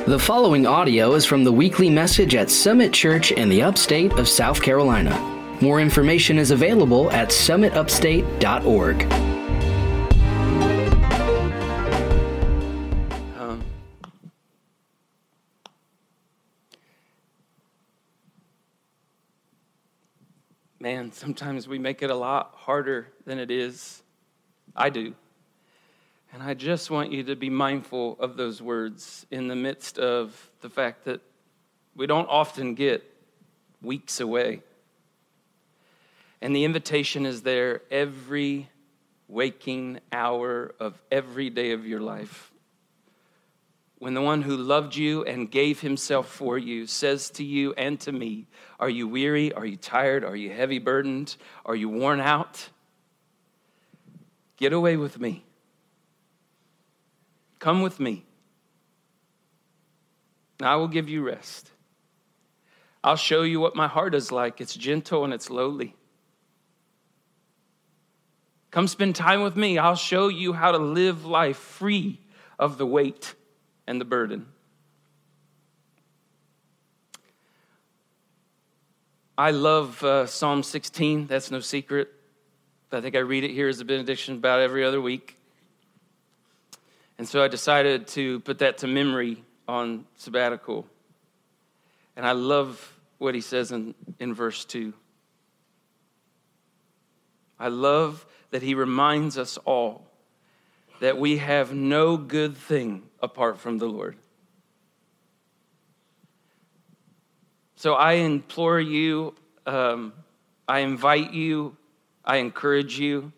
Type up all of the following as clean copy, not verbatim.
The following audio is from the weekly message at Summit Church in the upstate of South Carolina. More information is available at summitupstate.org. Man, sometimes we make it a lot harder than it is. I do. And I just want you to be mindful of those words in the midst of the fact that we don't often get weeks away. And the invitation is there every waking hour of every day of your life. When the one who loved you and gave himself for you says to you and to me, are you weary? Are you tired? Are you heavy burdened? Are you worn out? Get away with me. Come with me. And I will give you rest. I'll show you what my heart is like. It's gentle and it's lowly. Come spend time with me. I'll show you how to live life free of the weight and the burden. I love Psalm 16. That's no secret. I think I read it here as a benediction about every other week. And so I decided to put that to memory on sabbatical. And I love what he says in verse 2. I love that he reminds us all that we have no good thing apart from the Lord. So I implore you, I invite you, I encourage you.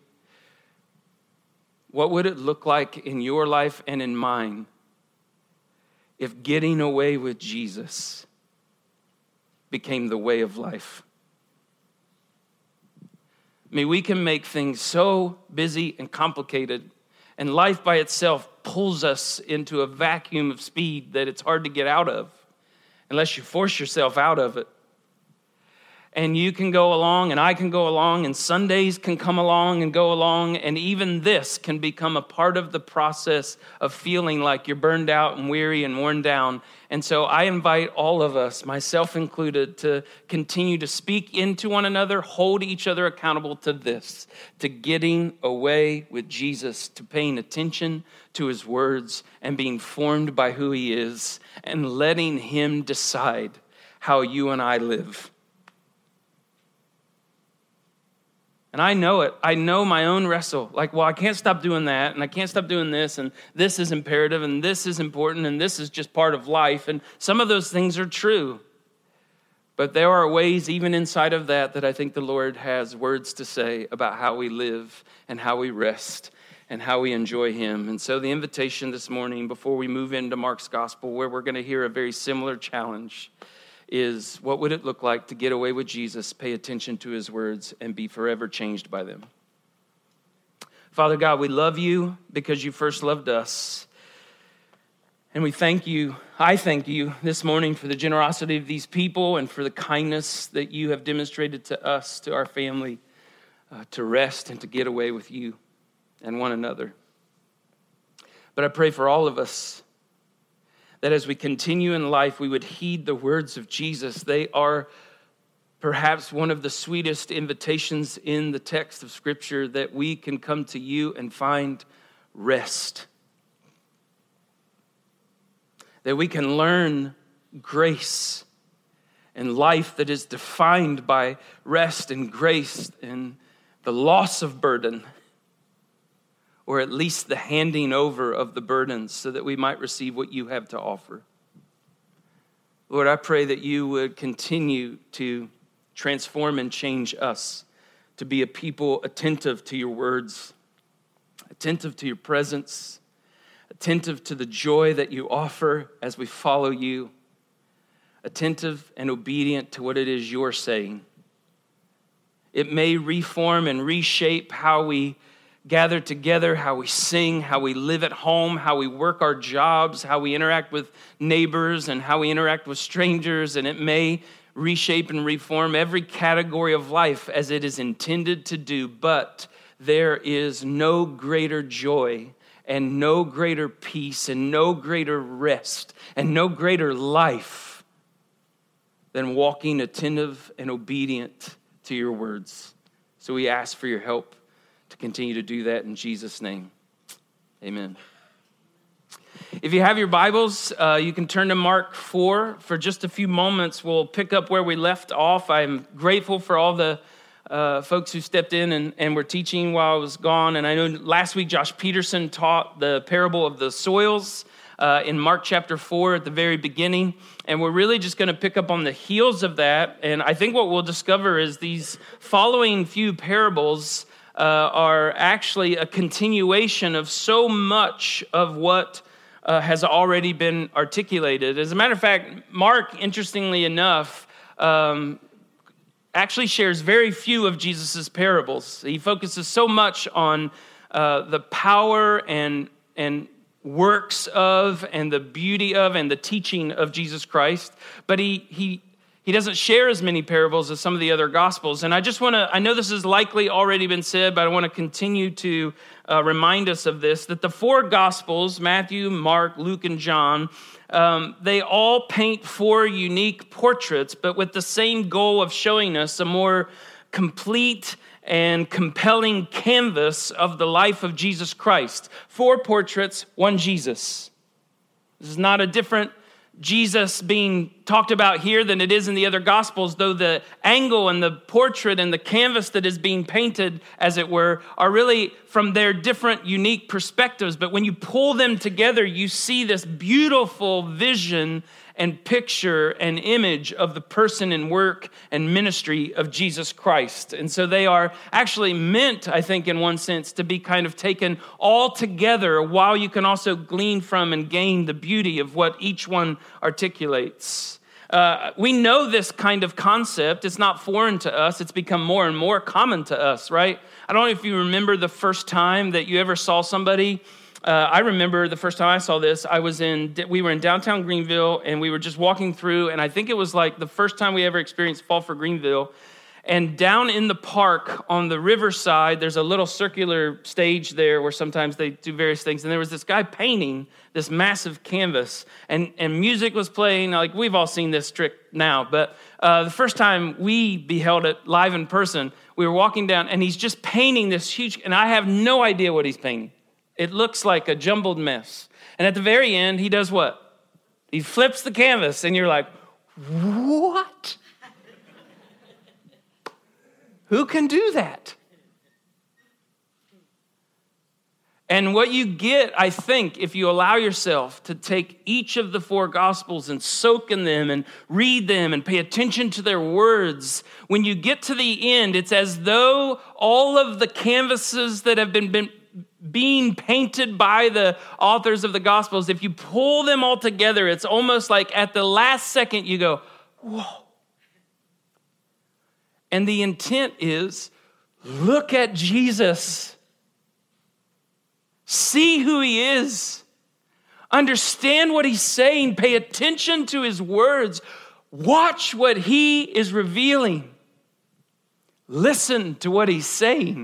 What would it look like in your life and in mine if getting away with Jesus became the way of life? I mean, we can make things so busy and complicated, and life by itself pulls us into a vacuum of speed that it's hard to get out of unless you force yourself out of it. And you can go along, and I can go along, and Sundays can come along and go along, and even this can become a part of the process of feeling like you're burned out and weary and worn down. And so I invite all of us, myself included, to continue to speak into one another, hold each other accountable to this, to getting away with Jesus, to paying attention to his words and being formed by who he is, and letting him decide how you and I live. And I know it. I know my own wrestle. Like, well, I can't stop doing that, and I can't stop doing this, and this is imperative, and this is important, and this is just part of life. And some of those things are true. But there are ways, even inside of that I think the Lord has words to say about how we live and how we rest and how we enjoy him. And so the invitation this morning, before we move into Mark's gospel, where we're going to hear a very similar challenge, is what would it look like to get away with Jesus, pay attention to his words, and be forever changed by them? Father God, we love you because you first loved us. And we thank you, I thank you this morning for the generosity of these people and for the kindness that you have demonstrated to us, to our family, to rest and to get away with you and one another. But I pray for all of us that as we continue in life, we would heed the words of Jesus. They are perhaps one of the sweetest invitations in the text of Scripture, that we can come to you and find rest. That we can learn grace and life that is defined by rest and grace and the loss of burden, or at least the handing over of the burdens, so that we might receive what you have to offer. Lord, I pray that you would continue to transform and change us to be a people attentive to your words, attentive to your presence, attentive to the joy that you offer as we follow you, attentive and obedient to what it is you're saying. It may reform and reshape how we gather together, how we sing, how we live at home, how we work our jobs, how we interact with neighbors, and how we interact with strangers. And it may reshape and reform every category of life as it is intended to do. But there is no greater joy and no greater peace and no greater rest and no greater life than walking attentive and obedient to your words. So we ask for your help to continue to do that in Jesus' name. Amen. If you have your Bibles, you can turn to Mark 4 for just a few moments. We'll pick up where we left off. I'm grateful for all the folks who stepped in and were teaching while I was gone. And I know last week Josh Peterson taught the parable of the soils in Mark chapter 4 at the very beginning. And we're really just going to pick up on the heels of that. And I think what we'll discover is these following few parables are actually a continuation of so much of what has already been articulated. As a matter of fact, Mark, interestingly enough, actually shares very few of Jesus' parables. He focuses so much on the power and works of and the beauty of and the teaching of Jesus Christ, but he doesn't share as many parables as some of the other Gospels. And I know this has likely already been said, but I want to continue to remind us of this, that the four Gospels, Matthew, Mark, Luke, and John, they all paint four unique portraits, but with the same goal of showing us a more complete and compelling canvas of the life of Jesus Christ. Four portraits, one Jesus. This is not a different Jesus being talked about here than it is in the other Gospels, though the angle and the portrait and the canvas that is being painted, as it were, are really from their different unique perspectives. But when you pull them together, you see this beautiful vision and picture and image of the person and work and ministry of Jesus Christ. And so they are actually meant, I think, in one sense, to be kind of taken all together, while you can also glean from and gain the beauty of what each one articulates. We know this kind of concept. It's not foreign to us. It's become more and more common to us, right? I don't know if you remember the first time that you ever saw somebody. I remember the first time I saw this, we were in downtown Greenville, and we were just walking through, and I think it was like the first time we ever experienced Fall for Greenville. And down in the park on the riverside, there's a little circular stage there where sometimes they do various things. And there was this guy painting this massive canvas, and music was playing. Like, we've all seen this trick now, but the first time we beheld it live in person, we were walking down, and he's just painting this huge, and I have no idea what he's painting. It looks like a jumbled mess. And at the very end, he does what? He flips the canvas, and you're like, what? Who can do that? And what you get, I think, if you allow yourself to take each of the four Gospels and soak in them and read them and pay attention to their words, when you get to the end, it's as though all of the canvases that have been being painted by the authors of the Gospels, if you pull them all together, it's almost like at the last second you go, whoa. And the intent is, look at Jesus. See who he is. Understand what he's saying. Pay attention to his words. Watch what he is revealing. Listen to what he's saying.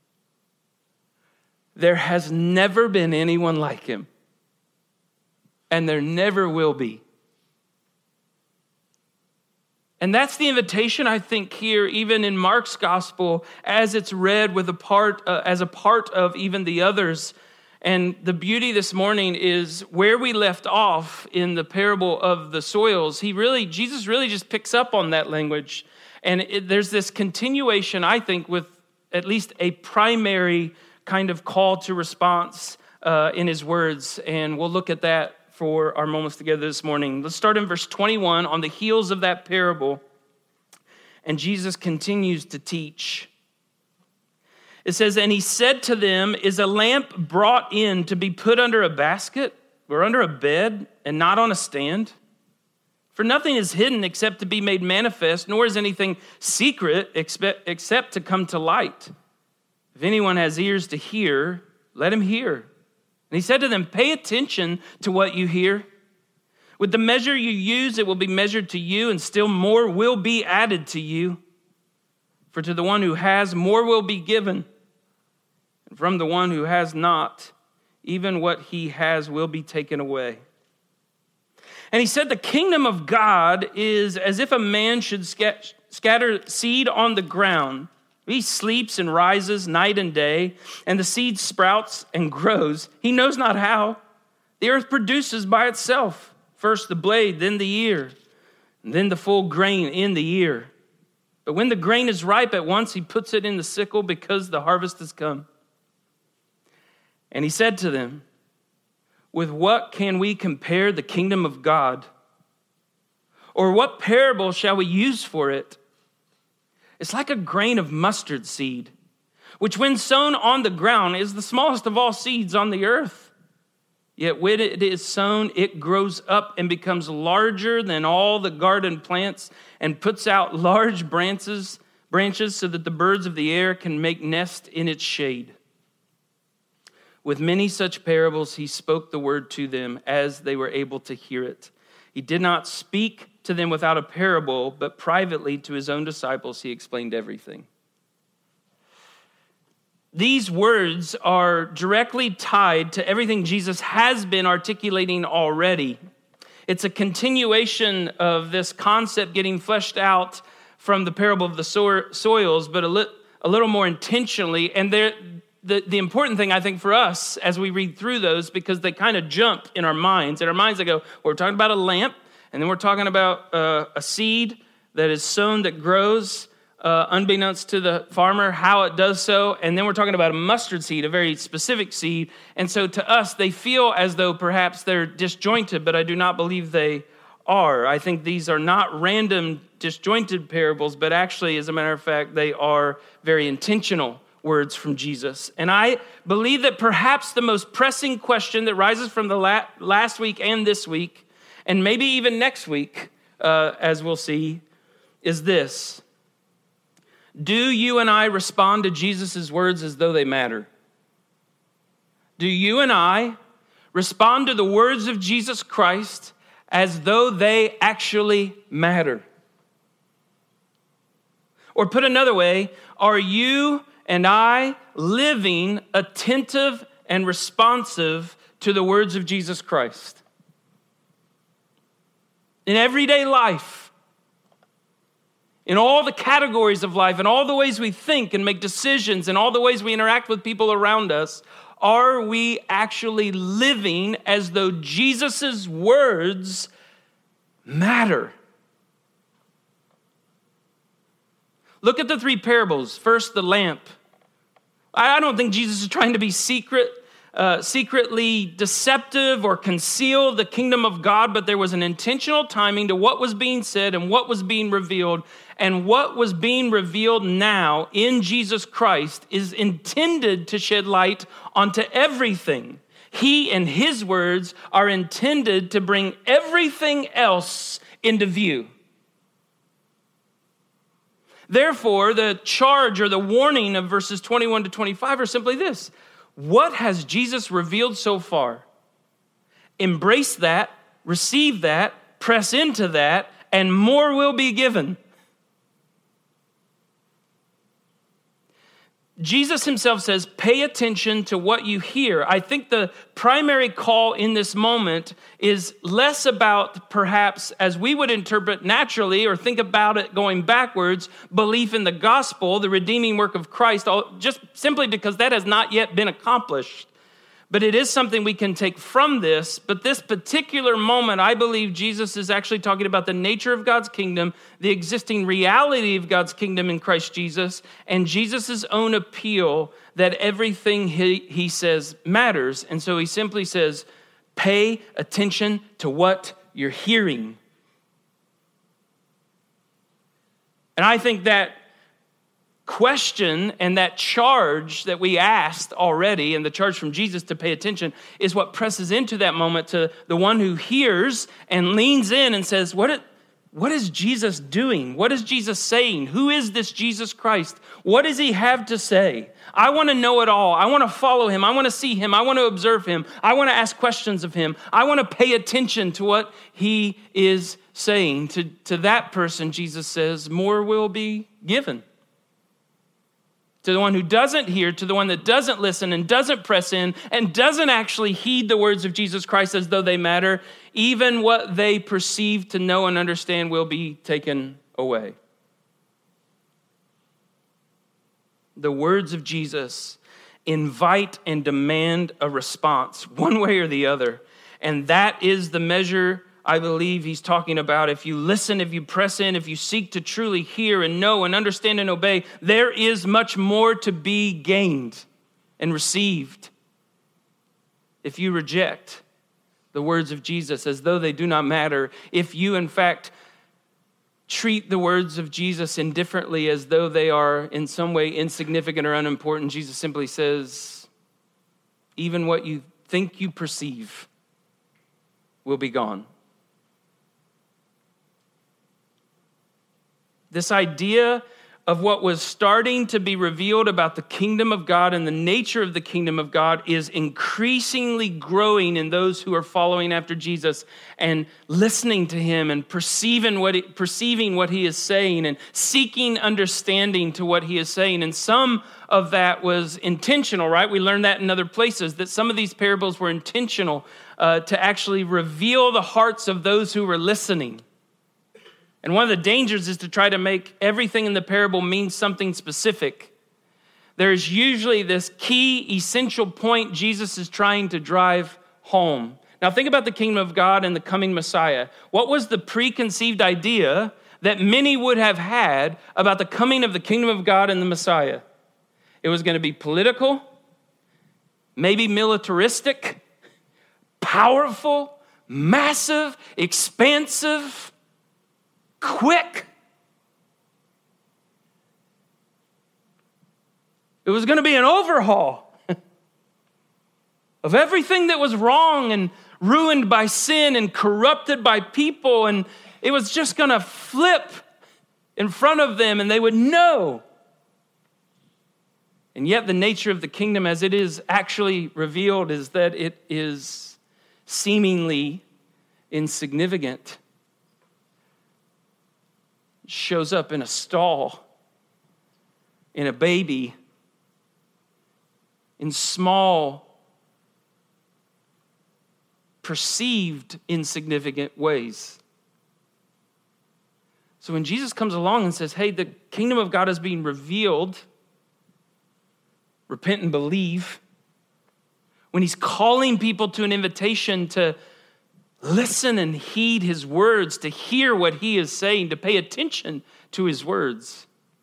There has never been anyone like him, and there never will be. And that's the invitation, I think, here, even in Mark's gospel, as it's read with as a part of even the others. And the beauty this morning is where we left off in the parable of the soils. Jesus really just picks up on that language, and there's this continuation, I think, with at least a primary kind of call to response in his words. And we'll look at that for our moments together this morning. Let's start in verse 21, on the heels of that parable. And Jesus continues to teach. It says, and he said to them, is a lamp brought in to be put under a basket or under a bed and not on a stand? For nothing is hidden except to be made manifest, nor is anything secret except to come to light. If anyone has ears to hear, let him hear. And he said to them, pay attention to what you hear. With the measure you use, it will be measured to you, and still more will be added to you. For to the one who has, more will be given. And from the one who has not, even what he has will be taken away. And he said, the kingdom of God is as if a man should scatter seed on the ground. He sleeps and rises night and day, and the seed sprouts and grows. He knows not how. The earth produces by itself, first the blade, then the ear, and then the full grain in the ear. But when the grain is ripe at once, he puts it in the sickle because the harvest has come. And he said to them, with what can we compare the kingdom of God? Or what parable shall we use for it? It's like a grain of mustard seed, which when sown on the ground is the smallest of all seeds on the earth. Yet when it is sown, it grows up and becomes larger than all the garden plants and puts out large branches so that the birds of the air can make nest in its shade. With many such parables, he spoke the word to them as they were able to hear it. He did not speak to them without a parable, but privately to his own disciples, he explained everything. These words are directly tied to everything Jesus has been articulating already. It's a continuation of this concept getting fleshed out from the parable of the soils, but a little more intentionally. And the important thing, I think, for us as we read through those, because they kind of jump in our minds. In our minds, they go, we're talking about a lamp, and then we're talking about a seed that is sown that grows, unbeknownst to the farmer, how it does so. And then we're talking about a mustard seed, a very specific seed. And so to us, they feel as though perhaps they're disjointed, but I do not believe they are. I think these are not random, disjointed parables, but actually, as a matter of fact, they are very intentional words from Jesus. And I believe that perhaps the most pressing question that rises from the last week and this week, and maybe even next week, as we'll see, is this. Do you and I respond to Jesus' words as though they matter? Do you and I respond to the words of Jesus Christ as though they actually matter? Or put another way, are you and I living attentive and responsive to the words of Jesus Christ? In everyday life, in all the categories of life, in all the ways we think and make decisions, and all the ways we interact with people around us, are we actually living as though Jesus' words matter? Look at the three parables. First, the lamp. I don't think Jesus is trying to be secretly deceptive or conceal the kingdom of God, but there was an intentional timing to what was being said and what was being revealed. And what was being revealed now in Jesus Christ is intended to shed light onto everything. He and his words are intended to bring everything else into view. Therefore, the charge or the warning of verses 21 to 25 are simply this. What has Jesus revealed so far? Embrace that, receive that, press into that, and more will be given. Jesus himself says, pay attention to what you hear. I think the primary call in this moment is less about perhaps, as we would interpret naturally or think about it going backwards, belief in the gospel, the redeeming work of Christ, just simply because that has not yet been accomplished. But it is something we can take from this. But this particular moment, I believe Jesus is actually talking about the nature of God's kingdom, the existing reality of God's kingdom in Christ Jesus, and Jesus' own appeal that everything he says matters. And so he simply says, pay attention to what you're hearing. And I think that question and that charge that we asked already, and the charge from Jesus to pay attention, is what presses into that moment to the one who hears and leans in and says, what is Jesus doing? What is Jesus saying? Who is this Jesus Christ? What does he have to say? I want to know it all. I want to follow him. I want to see him. I want to observe him. I want to ask questions of him. I want to pay attention to what he is saying. To that person, Jesus says, more will be given. to the one who doesn't hear, to the one that doesn't listen and doesn't press in and doesn't actually heed the words of Jesus Christ as though they matter, even what they perceive to know and understand will be taken away. The words of Jesus invite and demand a response, one way or the other. And that is the measure I believe he's talking about. If you listen, if you press in, if you seek to truly hear and know and understand and obey, there is much more to be gained and received. If you reject the words of Jesus as though they do not matter, if you in fact treat the words of Jesus indifferently as though they are in some way insignificant or unimportant, Jesus simply says, even what you think you perceive will be gone. This idea of what was starting to be revealed about the kingdom of God and the nature of the kingdom of God is increasingly growing in those who are following after Jesus and listening to him and perceiving what he is saying and seeking understanding to what he is saying. And some of that was intentional, right? We learned that in other places, that some of these parables were intentional to actually reveal the hearts of those who were listening. And one of the dangers is to try to make everything in the parable mean something specific. There's usually this key, essential point Jesus is trying to drive home. Now think about the kingdom of God and the coming Messiah. What was the preconceived idea that many would have had about the coming of the kingdom of God and the Messiah? It was going to be political, maybe militaristic, powerful, massive, expansive, quick. It was going to be an overhaul of everything that was wrong and ruined by sin and corrupted by people. And it was just going to flip in front of them and they would know. And yet the nature of the kingdom as it is actually revealed is that it is seemingly insignificant. Shows up in a stall, in a baby, in small, perceived insignificant ways. So when Jesus comes along and says, hey, the kingdom of God is being revealed, repent and believe, when he's calling people to an invitation to listen and heed his words, to hear what he is saying, to pay attention to his words.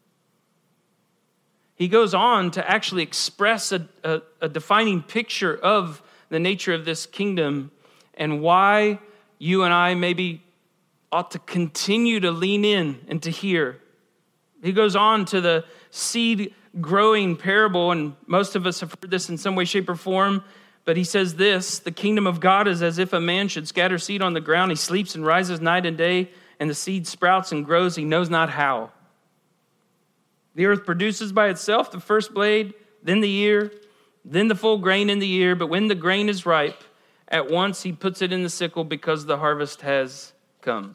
He goes on to actually express a defining picture of the nature of this kingdom and why you and I maybe ought to continue to lean in and to hear. He goes on to the seed growing parable, and most of us have heard this in some way, shape, or form. But he says this, the kingdom of God is as if a man should scatter seed on the ground. He sleeps and rises night and day, and the seed sprouts and grows. He knows not how. The earth produces by itself the first blade, then the ear, then the full grain in the ear. But when the grain is ripe, at once he puts it in the sickle because the harvest has come.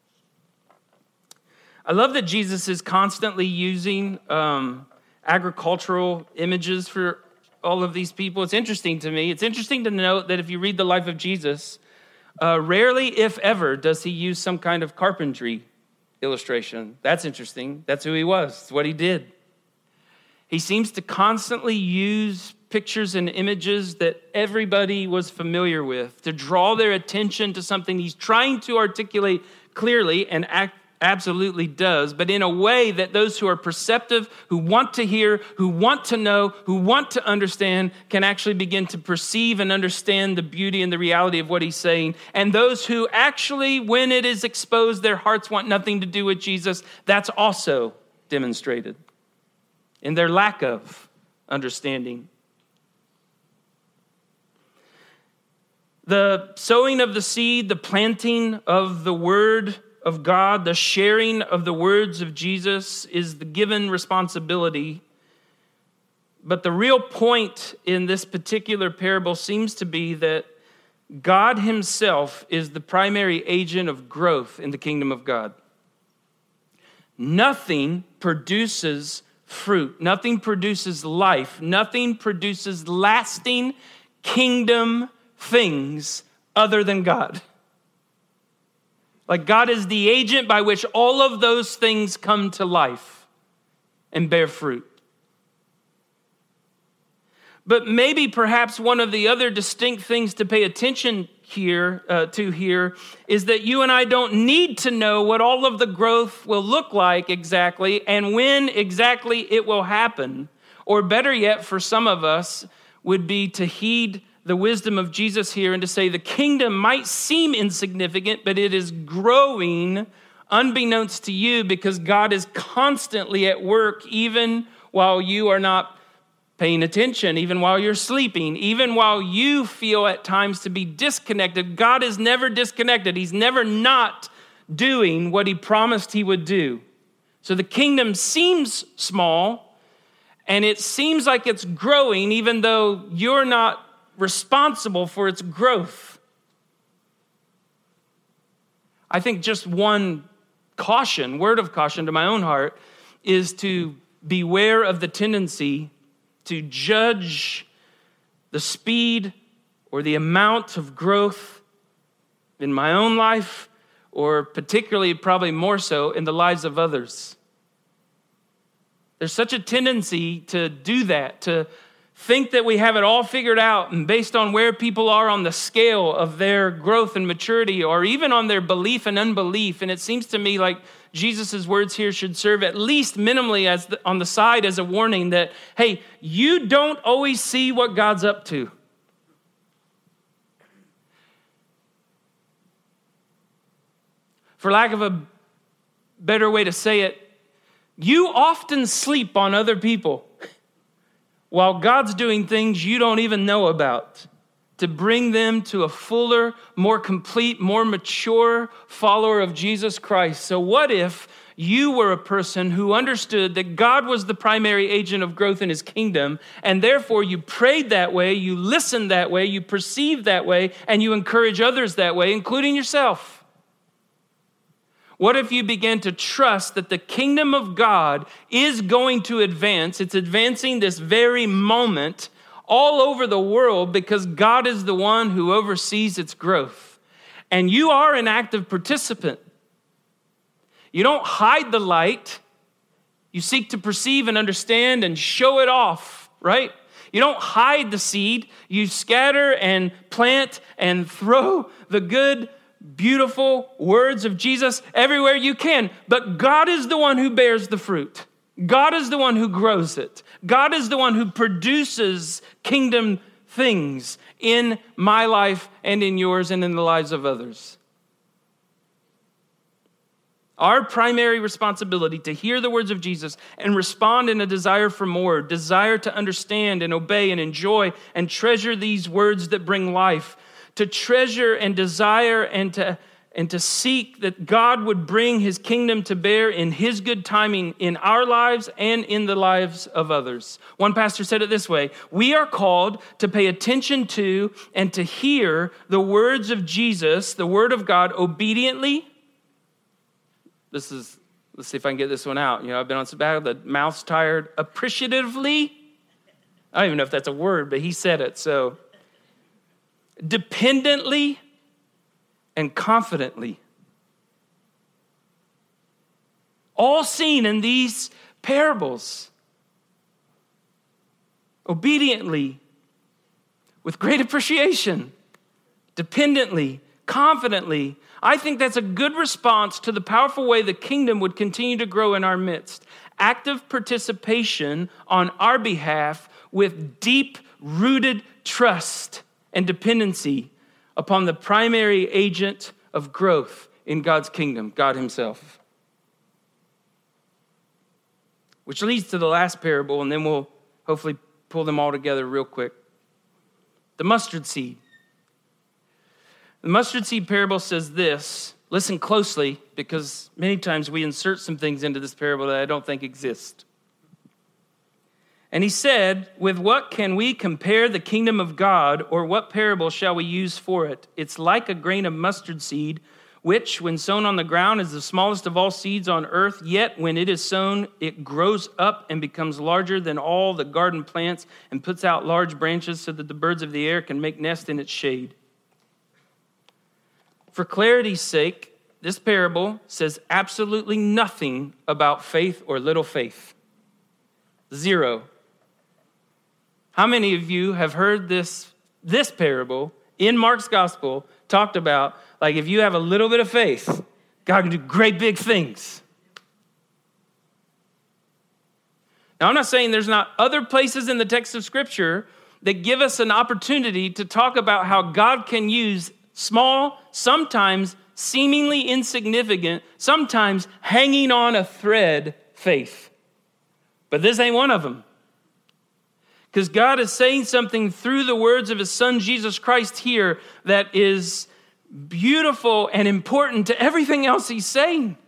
I love that Jesus is constantly using agricultural images for all of these people. It's interesting to me. It's interesting to note that if you read the life of Jesus, rarely, if ever, does he use some kind of carpentry illustration. That's interesting. That's who he was. It's what he did. He seems to constantly use pictures and images that everybody was familiar with to draw their attention to something he's trying to articulate clearly and absolutely does, but in a way that those who are perceptive, who want to hear, who want to know, who want to understand, can actually begin to perceive and understand the beauty and the reality of what he's saying. And those who actually, when it is exposed, their hearts want nothing to do with Jesus, that's also demonstrated in their lack of understanding. The sowing of the seed, the planting of the word of God, the sharing of the words of Jesus is the given responsibility. But the real point in this particular parable seems to be that God himself is the primary agent of growth in the kingdom of God. Nothing produces fruit. Nothing produces life. Nothing produces lasting kingdom things other than God. Like God is the agent by which all of those things come to life and bear fruit. But maybe perhaps one of the other distinct things to pay attention here is that you and I don't need to know what all of the growth will look like exactly and when exactly it will happen. Or better yet, for some of us, would be to heed the wisdom of Jesus here and to say the kingdom might seem insignificant, but it is growing unbeknownst to you because God is constantly at work even while you are not paying attention, even while you're sleeping, even while you feel at times to be disconnected. God is never disconnected. He's never not doing what he promised he would do. So the kingdom seems small and it seems like it's growing even though you're not responsible for its growth. I think just one word of caution to my own heart is to beware of the tendency to judge the speed or the amount of growth in my own life, or particularly, probably more so, in the lives of others. There's such a tendency to do that, to think that we have it all figured out, and based on where people are on the scale of their growth and maturity, or even on their belief and unbelief. And it seems to me like Jesus' words here should serve at least minimally on the side as a warning that, hey, you don't always see what God's up to. For lack of a better way to say it, you often sleep on other people while God's doing things you don't even know about to bring them to a fuller, more complete, more mature follower of Jesus Christ. So what if you were a person who understood that God was the primary agent of growth in his kingdom, and therefore you prayed that way, you listened that way, you perceived that way, and you encourage others that way, including yourself? What if you began to trust that the kingdom of God is going to advance? It's advancing this very moment all over the world because God is the one who oversees its growth. And you are an active participant. You don't hide the light. You seek to perceive and understand and show it off, right? You don't hide the seed. You scatter and plant and throw the good, beautiful words of Jesus everywhere you can. But God is the one who bears the fruit. God is the one who grows it. God is the one who produces kingdom things in my life and in yours and in the lives of others. Our primary responsibility to hear the words of Jesus and respond in a desire for more, desire to understand and obey and enjoy and treasure these words that bring life, to treasure and desire and to seek that God would bring his kingdom to bear in his good timing in our lives and in the lives of others. One pastor said it this way: we are called to pay attention to and to hear the words of Jesus, the word of God, obediently. Let's see if I can get this one out. I've been on sabbatical, the mouth's tired. Appreciatively. I don't even know if that's a word, but he said it, so. Dependently and confidently. All seen in these parables. Obediently, with great appreciation, dependently, confidently. I think that's a good response to the powerful way the kingdom would continue to grow in our midst. Active participation on our behalf with deep-rooted trust and dependency upon the primary agent of growth in God's kingdom, God himself. Which leads to the last parable, and then we'll hopefully pull them all together real quick. The mustard seed. The mustard seed parable says this. Listen closely, because many times we insert some things into this parable that I don't think exist. And he said, with what can we compare the kingdom of God, or what parable shall we use for it? It's like a grain of mustard seed, which, when sown on the ground, is the smallest of all seeds on earth. Yet when it is sown, it grows up and becomes larger than all the garden plants and puts out large branches so that the birds of the air can make nest in its shade. For clarity's sake, this parable says absolutely nothing about faith or little faith. Zero. How many of you have heard this parable in Mark's gospel talked about, like, if you have a little bit of faith, God can do great big things? Now, I'm not saying there's not other places in the text of Scripture that give us an opportunity to talk about how God can use small, sometimes seemingly insignificant, sometimes hanging on a thread faith. But this ain't one of them. Because God is saying something through the words of his son, Jesus Christ, here that is beautiful and important to everything else he's saying.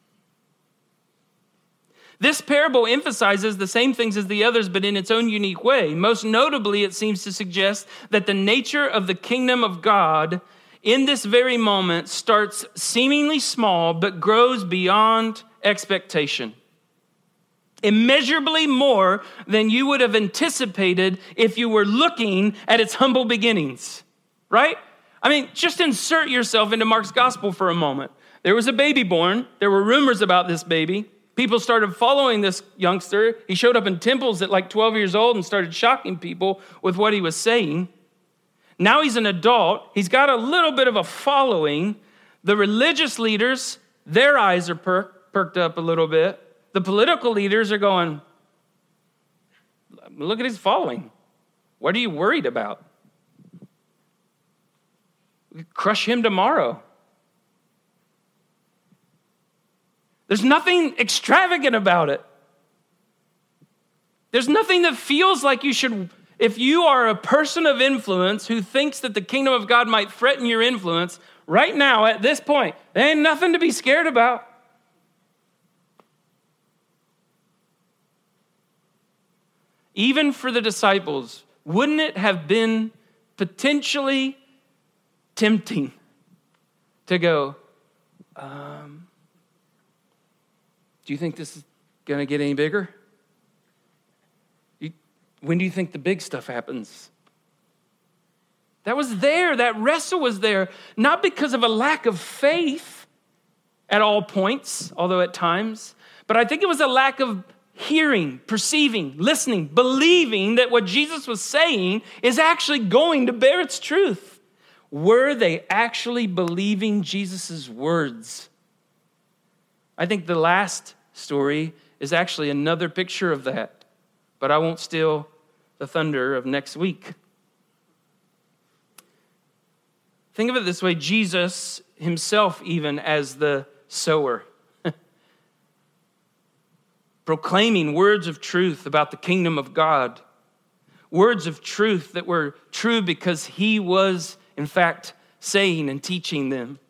This parable emphasizes the same things as the others, but in its own unique way. Most notably, it seems to suggest that the nature of the kingdom of God in this very moment starts seemingly small, but grows beyond expectation. Immeasurably more than you would have anticipated if you were looking at its humble beginnings, right? I mean, just insert yourself into Mark's gospel for a moment. There was a baby born. There were rumors about this baby. People started following this youngster. He showed up in temples at like 12 years old and started shocking people with what he was saying. Now he's an adult. He's got a little bit of a following. The religious leaders, their eyes are perked up a little bit. The political leaders are going, look at his following. What are you worried about? We could crush him tomorrow. There's nothing extravagant about it. There's nothing that feels like you should. If you are a person of influence who thinks that the kingdom of God might threaten your influence, right now, at this point, there ain't nothing to be scared about. Even for the disciples, wouldn't it have been potentially tempting to go, do you think this is going to get any bigger? When do you think the big stuff happens? That was there. That wrestle was there, not because of a lack of faith at all points, although at times, but I think it was a lack of hearing, perceiving, listening, believing that what Jesus was saying is actually going to bear its truth. Were they actually believing Jesus' words? I think the last story is actually another picture of that, but I won't steal the thunder of next week. Think of it this way, Jesus himself even as the sower, proclaiming words of truth about the kingdom of God, words of truth that were true because he was, in fact, saying and teaching them.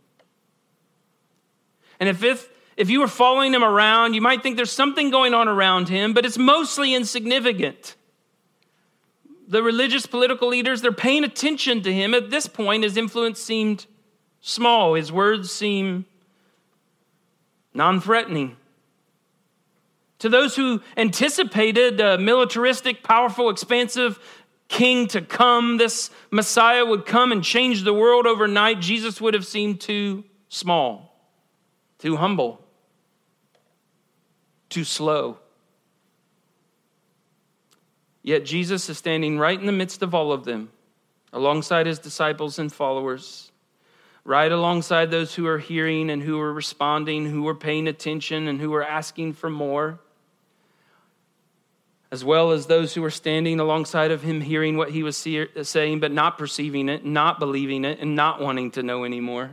And if you were following him around, you might think there's something going on around him, but it's mostly insignificant. The religious political leaders, they're paying attention to him. At this point, his influence seemed small. His words seem non-threatening. To those who anticipated a militaristic, powerful, expansive king to come, this Messiah would come and change the world overnight, Jesus would have seemed too small, too humble, too slow. Yet Jesus is standing right in the midst of all of them, alongside his disciples and followers, right alongside those who are hearing and who are responding, who are paying attention and who are asking for more, as well as those who are standing alongside of him, hearing what he was saying, but not perceiving it, not believing it, and not wanting to know anymore.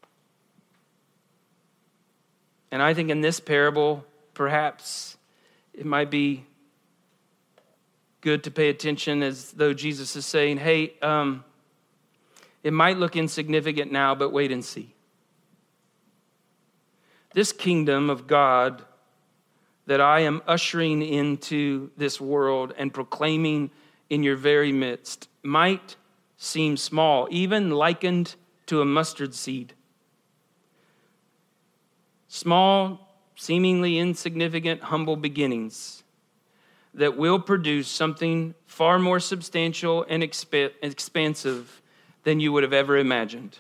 And I think in this parable, perhaps it might be good to pay attention as though Jesus is saying, hey, it might look insignificant now, but wait and see. This kingdom of God that I am ushering into this world and proclaiming in your very midst might seem small, even likened to a mustard seed. Small, seemingly insignificant, humble beginnings that will produce something far more substantial and expansive than you would have ever imagined.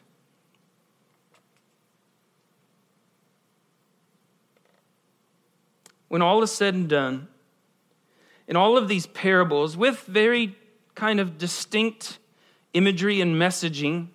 When all is said and done, in all of these parables, with very kind of distinct imagery and messaging,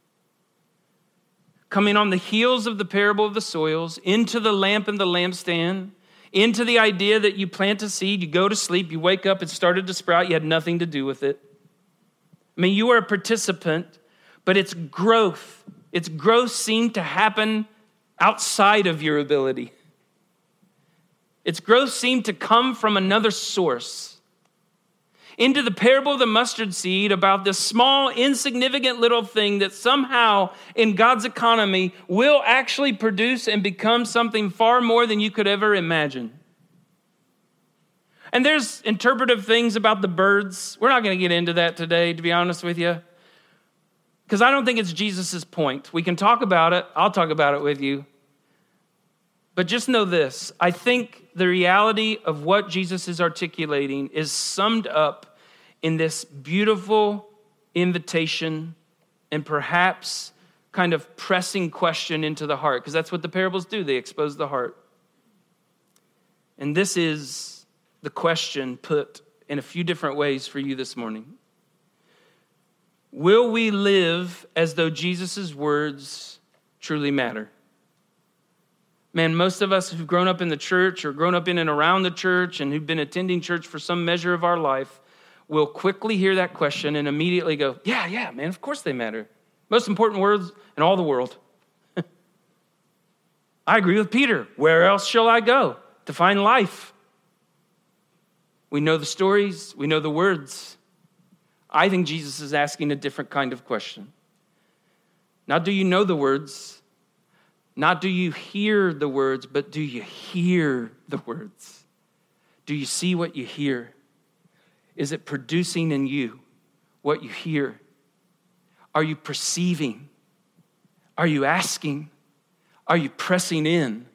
coming on the heels of the parable of the soils, into the lamp and the lampstand, into the idea that you plant a seed, you go to sleep, you wake up, it started to sprout, you had nothing to do with it. I mean, you are a participant, but its growth seemed to happen outside of your ability. Its growth seemed to come from another source. Into the parable of the mustard seed, about this small, insignificant little thing that somehow in God's economy will actually produce and become something far more than you could ever imagine. And there's interpretive things about the birds. We're not going to get into that today, to be honest with you, because I don't think it's Jesus' point. We can talk about it. I'll talk about it with you. But just know this, I think the reality of what Jesus is articulating is summed up in this beautiful invitation and perhaps kind of pressing question into the heart, because that's what the parables do. They expose the heart. And this is the question put in a few different ways for you this morning. Will we live as though Jesus' words truly matter? Man, most of us who've grown up in the church or grown up in and around the church and who've been attending church for some measure of our life will quickly hear that question and immediately go, yeah, man, of course they matter. Most important words in all the world. I agree with Peter. Where else shall I go to find life? We know the stories. We know the words. I think Jesus is asking a different kind of question. Not do you know the words? Not do you hear the words, but do you hear the words? Do you see what you hear? Is it producing in you what you hear? Are you perceiving? Are you asking? Are you pressing in?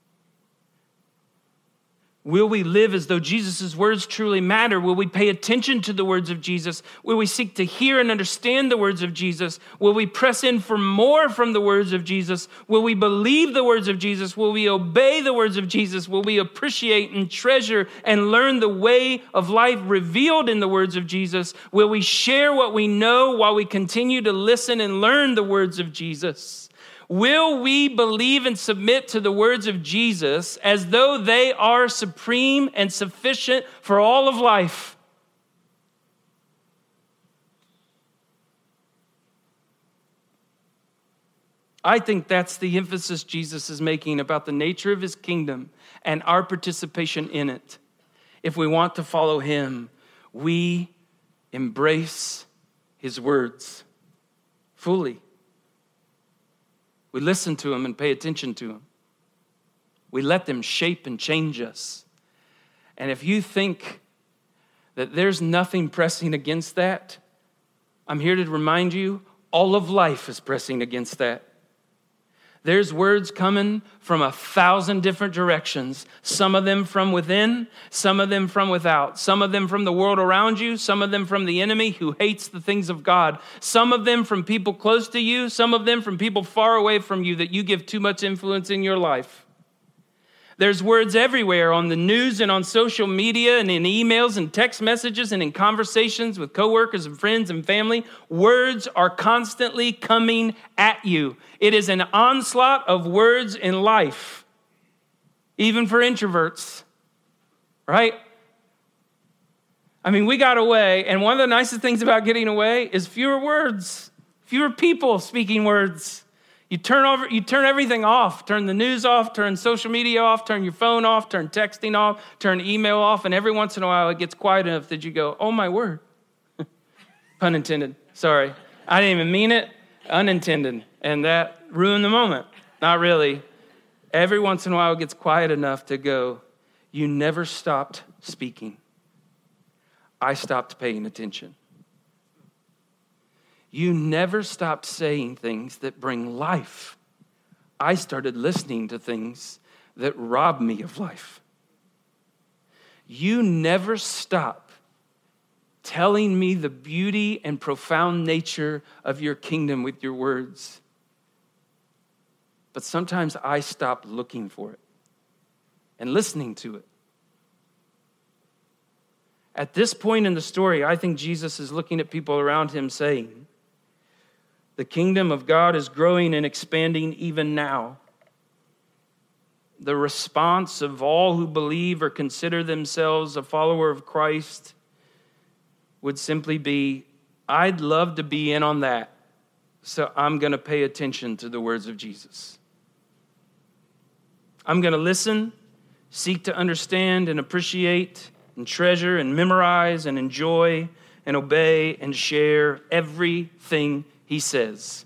Will we live as though Jesus' words truly matter? Will we pay attention to the words of Jesus? Will we seek to hear and understand the words of Jesus? Will we press in for more from the words of Jesus? Will we believe the words of Jesus? Will we obey the words of Jesus? Will we appreciate and treasure and learn the way of life revealed in the words of Jesus? Will we share what we know while we continue to listen and learn the words of Jesus? Will we believe and submit to the words of Jesus as though they are supreme and sufficient for all of life? I think that's the emphasis Jesus is making about the nature of his kingdom and our participation in it. If we want to follow him, we embrace his words fully. We listen to him and pay attention to him. We let them shape and change us. And if you think that there's nothing pressing against that, I'm here to remind you, all of life is pressing against that. There's words coming from 1,000 different directions, some of them from within, some of them from without, some of them from the world around you, some of them from the enemy who hates the things of God, some of them from people close to you, some of them from people far away from you that you give too much influence in your life. There's words everywhere on the news and on social media and in emails and text messages and in conversations with coworkers and friends and family. Words are constantly coming at you. It is an onslaught of words in life, even for introverts, right? I mean, we got away, and one of the nicest things about getting away is fewer words, fewer people speaking words. You turn everything off, turn the news off, turn social media off, turn your phone off, turn texting off, turn email off, and every once in a while it gets quiet enough that you go, oh my word. Pun intended, sorry. I didn't even mean it, unintended, and that ruined the moment. Not really. Every once in a while it gets quiet enough to go, you never stopped speaking. I stopped paying attention. You never stopped saying things that bring life. I started listening to things that rob me of life. You never stop telling me the beauty and profound nature of your kingdom with your words. But sometimes I stop looking for it and listening to it. At this point in the story, I think Jesus is looking at people around him saying, the kingdom of God is growing and expanding even now. The response of all who believe or consider themselves a follower of Christ would simply be, I'd love to be in on that, so I'm going to pay attention to the words of Jesus. I'm going to listen, seek to understand and appreciate and treasure and memorize and enjoy and obey and share everything he says.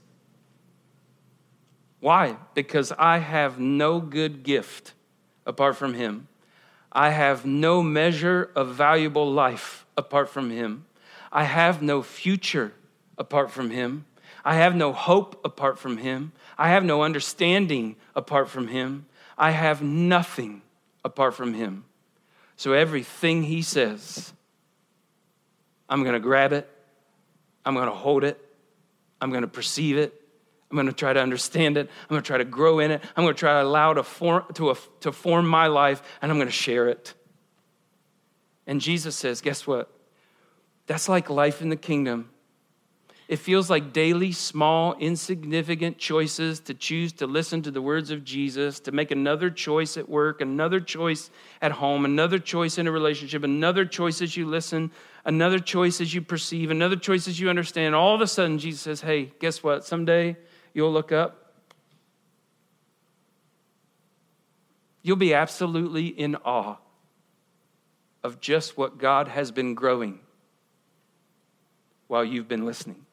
Why? Because I have no good gift apart from him. I have no measure of valuable life apart from him. I have no future apart from him. I have no hope apart from him. I have no understanding apart from him. I have nothing apart from him. So everything he says, I'm going to grab it. I'm going to hold it. I'm going to perceive it. I'm going to try to understand it. I'm going to try to grow in it. I'm going to try to allow it to form my life, and I'm going to share it. And Jesus says, guess what? That's like life in the kingdom. It feels like daily, small, insignificant choices to choose to listen to the words of Jesus, to make another choice at work, another choice at home, another choice in a relationship, another choice as you listen, another choice as you perceive, another choice as you understand. All of a sudden, Jesus says, hey, guess what? Someday you'll look up. You'll be absolutely in awe of just what God has been growing while you've been listening.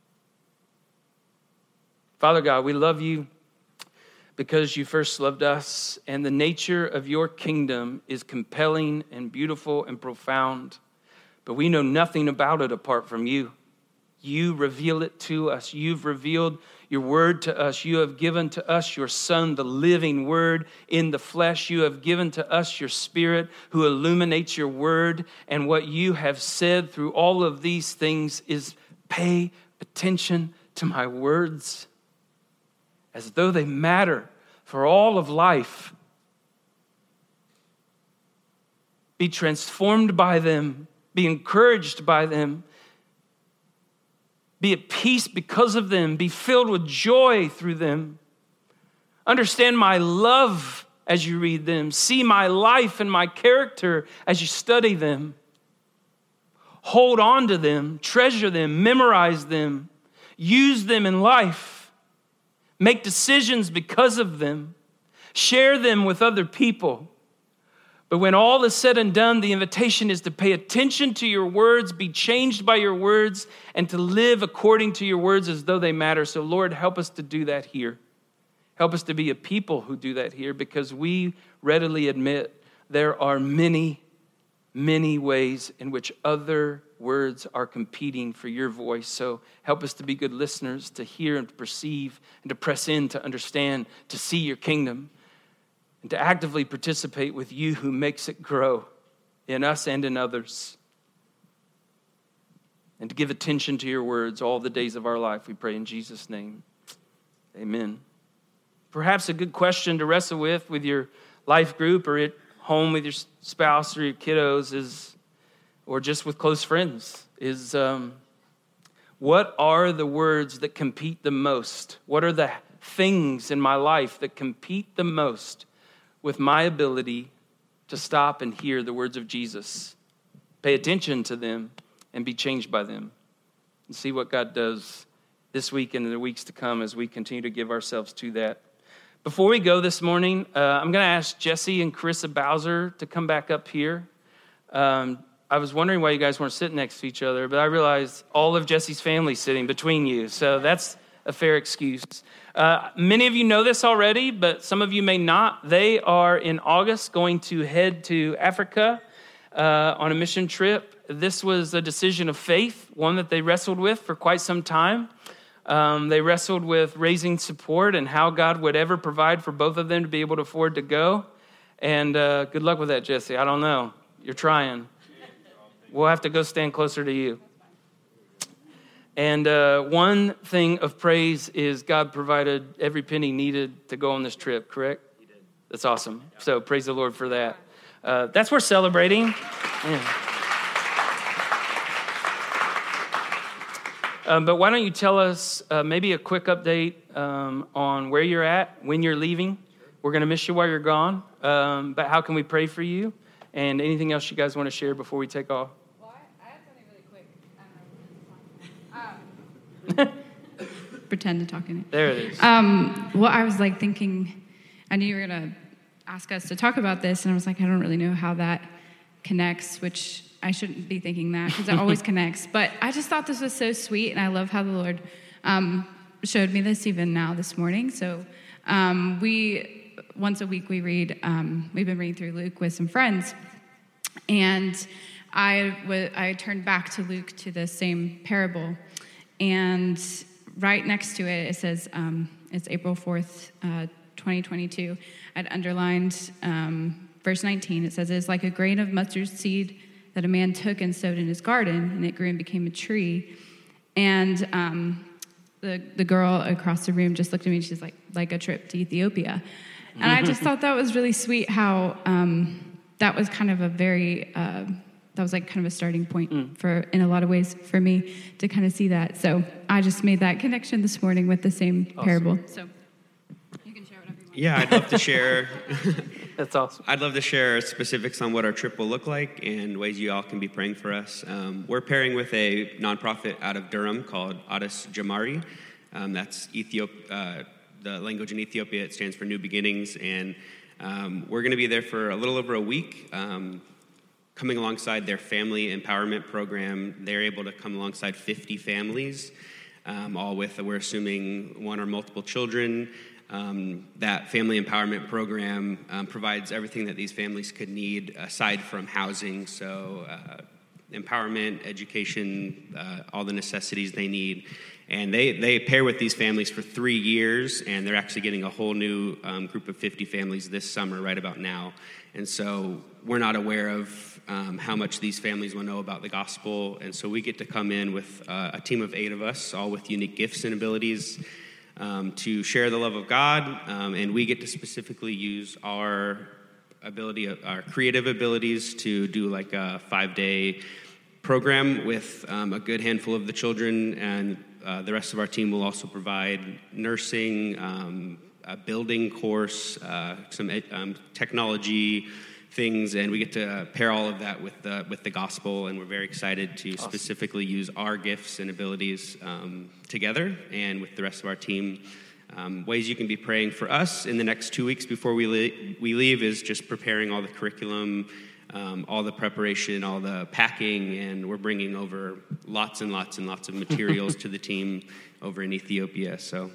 Father God, we love you because you first loved us, and the nature of your kingdom is compelling and beautiful and profound, but we know nothing about it apart from you. You reveal it to us. You've revealed your word to us. You have given to us your Son, the living word in the flesh. You have given to us your Spirit who illuminates your word, and what you have said through all of these things is pay attention to my words, as though they matter for all of life. Be transformed by them. Be encouraged by them. Be at peace because of them. Be filled with joy through them. Understand my love as you read them. See my life and my character as you study them. Hold on to them. Treasure them. Memorize them. Use them in life. Make decisions because of them. Share them with other people. But when all is said and done, the invitation is to pay attention to your words, be changed by your words, and to live according to your words as though they matter. So Lord, help us to do that here. Help us to be a people who do that here, because we readily admit there are many, many ways in which other words are competing for your voice. So help us to be good listeners, to hear and to perceive and to press in, to understand, to see your kingdom, and to actively participate with you who makes it grow in us and in others. And to give attention to your words all the days of our life, we pray in Jesus' name. Amen. Perhaps a good question to wrestle with your life group or at home with your spouse or your kiddos is, or just with close friends, is what are the words that compete the most? What are the things in my life that compete the most with my ability to stop and hear the words of Jesus, pay attention to them, and be changed by them, and see what God does this week and in the weeks to come as we continue to give ourselves to that. Before we go this morning, I'm going to ask Jesse and Carissa Bowser to come back up here. I was wondering why you guys weren't sitting next to each other, but I realized all of Jesse's family sitting between you, so that's a fair excuse. Many of you know this already, but some of you may not. They are in August going to head to Africa on a mission trip. This was a decision of faith, one that they wrestled with for quite some time. They wrestled with raising support and how God would ever provide for both of them to be able to afford to go. And good luck with that, Jesse. I don't know. You're trying. We'll have to go stand closer to you. And one thing of praise is God provided every penny needed to go on this trip, correct? He did. That's awesome. Yeah. So praise the Lord for that. That's worth celebrating. Yeah. But why don't you tell us maybe a quick update on where you're at, when you're leaving. We're going to miss you while you're gone. But how can we pray for you? And anything else you guys want to share before we take off? I have something really quick. Pretend to talk in it. There it is. Well, I was like thinking, I knew you were going to ask us to talk about this, and I was like, I don't really know how that connects, which I shouldn't be thinking that because it always connects. But I just thought this was so sweet, and I love how the Lord showed me this even now this morning. So once a week we read, we've been reading through Luke with some friends, and I turned back to Luke to the same parable, and right next to it, it says, it's April 4th, 2022. I'd underlined verse 19. It says, it's like a grain of mustard seed that a man took and sowed in his garden, and it grew and became a tree. And the girl across the room just looked at me, and she's like a trip to Ethiopia. And I just thought that was really sweet how that was kind of a very... that was like kind of a starting point in a lot of ways for me to kind of see that. So I just made that connection this morning with the same parable. So you can share whatever you want. Yeah, I'd love to share. That's awesome. I'd love to share specifics on what our trip will look like and ways you all can be praying for us. We're pairing with a nonprofit out of Durham called Addis Jamari. That's the language in Ethiopia. It stands for New Beginnings. And we're going to be there for a little over a week. Coming alongside their family empowerment program, they're able to come alongside 50 families, all with, we're assuming, one or multiple children. That family empowerment program provides everything that these families could need aside from housing, so empowerment, education, all the necessities they need. And they pair with these families for 3 years, and they're actually getting a whole new group of 50 families this summer, right about now. And so we're not aware of how much these families will know about the gospel. And so we get to come in with a team of 8 of us, all with unique gifts and abilities, to share the love of God. And we get to specifically use our creative abilities to do like a 5-day program with a good handful of the children. And the rest of our team will also provide nursing, a building course, some technology things, and we get to pair all of that with the gospel, and we're very excited to specifically use our gifts and abilities together and with the rest of our team. Ways you can be praying for us in the next 2 weeks before we leave is just preparing all the curriculum, all the preparation, all the packing, and we're bringing over lots and lots and lots of materials to the team over in Ethiopia. So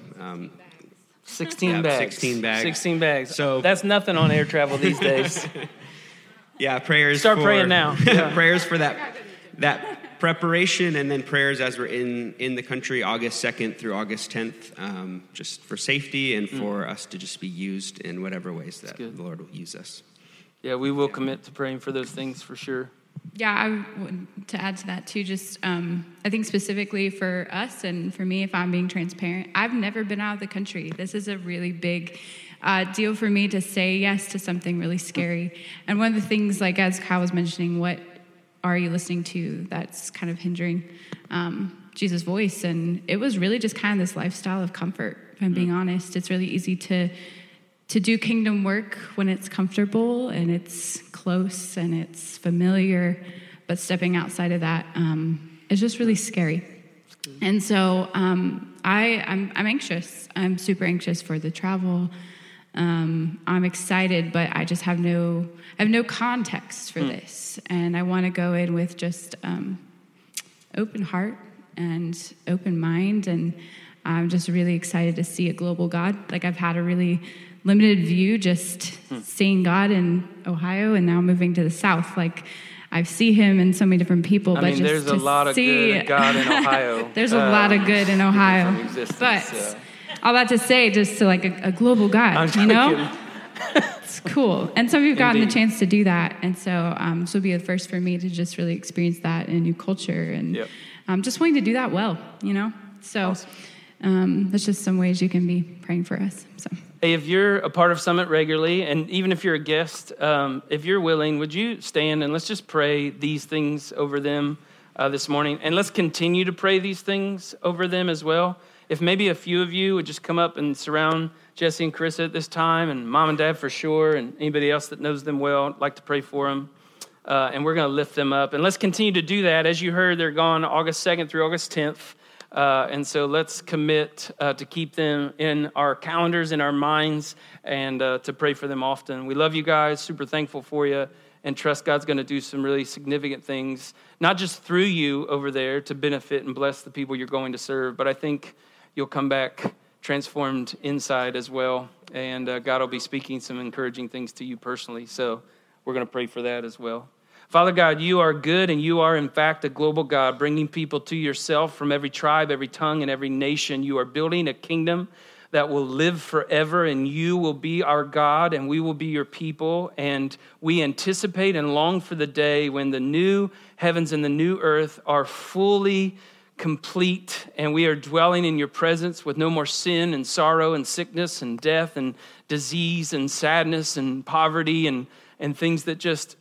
16 bags. 16 bags. 16 bags. So that's nothing on air travel these days. Yeah, prayers. Start praying now. Yeah. Prayers for that preparation, and then prayers as we're in the country August 2nd through August 10th, just for safety and for us to just be used in whatever ways that the Lord will use us. Yeah, we will commit to praying for those things for sure. Yeah, to add to that too, just I think specifically for us and for me, if I'm being transparent, I've never been out of the country. This is a really big deal for me to say yes to something really scary. And one of the things, like as Kyle was mentioning, what are you listening to that's kind of hindering Jesus' voice? And it was really just kind of this lifestyle of comfort, if I'm being honest. It's really easy to do kingdom work when it's comfortable and it's close and it's familiar, but stepping outside of that is just really scary. And so I'm anxious. I'm super anxious for the travel. I'm excited, but I just have no context for this, and I want to go in with just open heart and open mind, and I'm just really excited to see a global God. Like I've had a really limited view just seeing God in Ohio and now moving to the South. Like I see him in so many different people. I mean, there's a lot of good God in Ohio. There's a lot of good in Ohio. But so. all that to say, just to like a global God, you know? It's cool. And so we've gotten the chance to do that. And so this will be a first for me to just really experience that in a new culture and just wanting to do that well, you know? So awesome. That's just some ways you can be praying for us. So. Hey, if you're a part of Summit regularly, and even if you're a guest, if you're willing, would you stand and let's just pray these things over them this morning. And let's continue to pray these things over them as well. If maybe a few of you would just come up and surround Jesse and Carissa at this time, and Mom and Dad for sure, and anybody else that knows them well, I'd like to pray for them. And we're going to lift them up. And let's continue to do that. As you heard, they're gone August 2nd through August 10th. And so let's commit to keep them in our calendars, in our minds, and to pray for them often. We love you guys, super thankful for you, and trust God's going to do some really significant things, not just through you over there to benefit and bless the people you're going to serve, but I think you'll come back transformed inside as well, and God will be speaking some encouraging things to you personally, so we're going to pray for that as well. Father God, you are good, and you are, in fact, a global God, bringing people to yourself from every tribe, every tongue, and every nation. You are building a kingdom that will live forever, and you will be our God, and we will be your people. And we anticipate and long for the day when the new heavens and the new earth are fully complete, and we are dwelling in your presence with no more sin and sorrow and sickness and death and disease and sadness and poverty and things that just...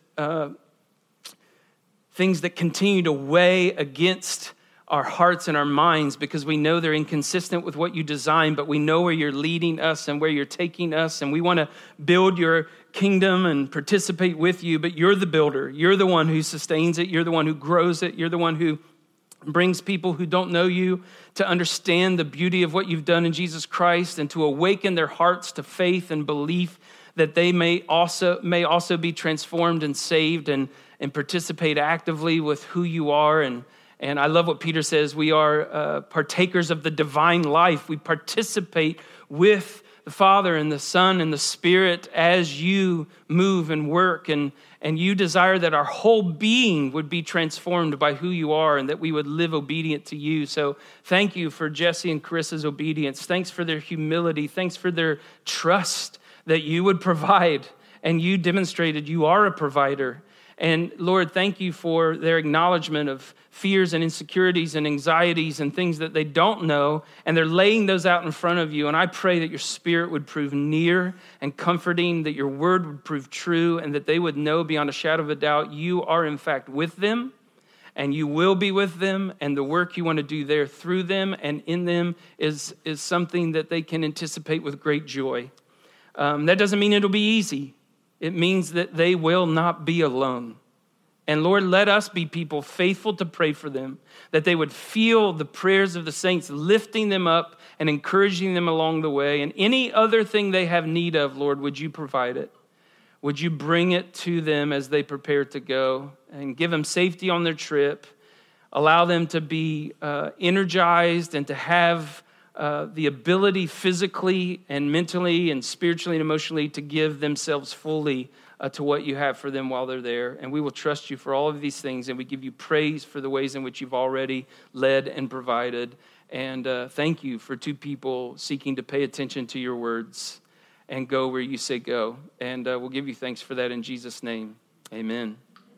things that continue to weigh against our hearts and our minds because we know they're inconsistent with what you designed, but we know where you're leading us and where you're taking us, and we want to build your kingdom and participate with you, but you're the builder. You're the one who sustains it. You're the one who grows it. You're the one who brings people who don't know you to understand the beauty of what you've done in Jesus Christ and to awaken their hearts to faith and belief that they may also be transformed and saved and participate actively with who you are. And I love what Peter says. We are partakers of the divine life. We participate with the Father and the Son and the Spirit as you move and work. And you desire that our whole being would be transformed by who you are and that we would live obedient to you. So thank you for Jesse and Carissa's obedience. Thanks for their humility. Thanks for their trust that you would provide. And you demonstrated you are a provider. And Lord, thank you for their acknowledgement of fears and insecurities and anxieties and things that they don't know. And they're laying those out in front of you. And I pray that your Spirit would prove near and comforting, that your word would prove true, and that they would know beyond a shadow of a doubt you are in fact with them, and you will be with them, and the work you want to do there through them and in them is something that they can anticipate with great joy. That doesn't mean it'll be easy. It means that they will not be alone. And Lord, let us be people faithful to pray for them, that they would feel the prayers of the saints lifting them up and encouraging them along the way. And any other thing they have need of, Lord, would you provide it? Would you bring it to them as they prepare to go and give them safety on their trip? Allow them to be energized and to have the ability physically and mentally and spiritually and emotionally to give themselves fully to what you have for them while they're there. And we will trust you for all of these things, and we give you praise for the ways in which you've already led and provided. And thank you for two people seeking to pay attention to your words and go where you say go. And we'll give you thanks for that in Jesus' name. Amen.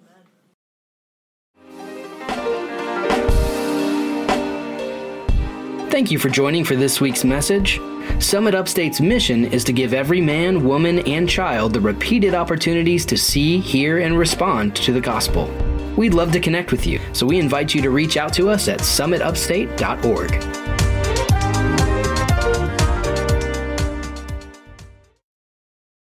Thank you for joining for this week's message. Summit Upstate's mission is to give every man, woman, and child the repeated opportunities to see, hear, and respond to the gospel. We'd love to connect with you, so we invite you to reach out to us at summitupstate.org.